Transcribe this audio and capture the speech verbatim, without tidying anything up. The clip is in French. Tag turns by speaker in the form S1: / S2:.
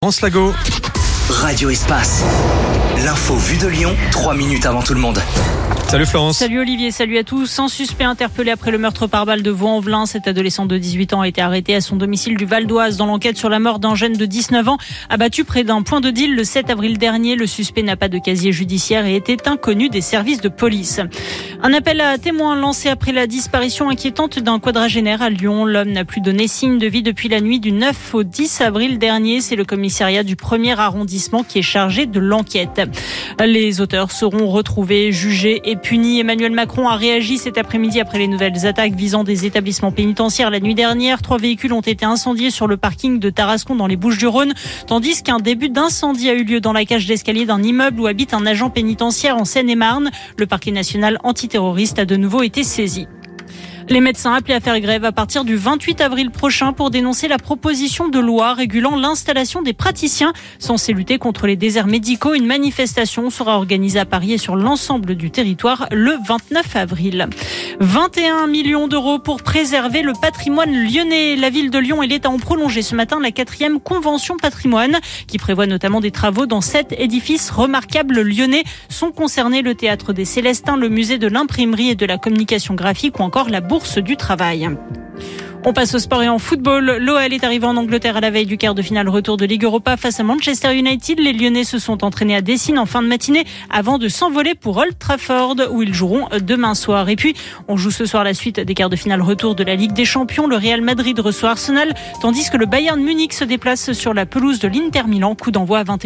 S1: Florence Lago.
S2: Radio Espace. L'info vue de Lyon, trois minutes avant tout le monde.
S1: Salut Florence.
S3: Salut Olivier, salut à tous. Un suspect interpellé après le meurtre par balle de Vaux-en-Velin. Cet adolescent de dix-huit ans a été arrêté à son domicile du Val d'Oise dans l'enquête sur la mort d'un jeune de dix-neuf ans abattu près d'un point de deal le sept avril dernier. Le suspect n'a pas de casier judiciaire et était inconnu des services de police. Un appel à témoins lancé après la disparition inquiétante d'un quadragénaire à Lyon. L'homme n'a plus donné signe de vie depuis la nuit du neuf au dix avril dernier. C'est le commissariat du premier arrondissement qui est chargé de l'enquête. Les auteurs seront retrouvés, jugés et punis. Emmanuel Macron a réagi cet après-midi après les nouvelles attaques visant des établissements pénitentiaires la nuit dernière. Trois véhicules ont été incendiés sur le parking de Tarascon dans les Bouches-du-Rhône, tandis qu'un début d'incendie a eu lieu dans la cage d'escalier d'un immeuble où habite un agent pénitentiaire en Seine-et-Marne. Le parquet national antiterroriste a de nouveau été saisi. Les médecins appelés à faire grève à partir du vingt-huit avril prochain pour dénoncer la proposition de loi régulant l'installation des praticiens censés lutter contre les déserts médicaux. Une manifestation sera organisée à Paris et sur l'ensemble du territoire le vingt-neuf avril. vingt et un millions d'euros pour préserver le patrimoine lyonnais. La ville de Lyon et l'État ont prolongé ce matin la quatrième convention patrimoine qui prévoit notamment des travaux dans sept édifices remarquables lyonnais. Sont concernés le théâtre des Célestins, le musée de l'imprimerie et de la communication graphique ou encore la Bourse du travail. On passe au sport et en football. L'O L est arrivé en Angleterre à la veille du quart de finale retour de Ligue Europa face à Manchester United. Les Lyonnais se sont entraînés à Dessine en fin de matinée avant de s'envoler pour Old Trafford où ils joueront demain soir. Et puis, on joue ce soir la suite des quarts de finale retour de la Ligue des Champions. Le Real Madrid reçoit Arsenal tandis que le Bayern Munich se déplace sur la pelouse de l'Inter Milan. Coup d'envoi à vingt et une heures.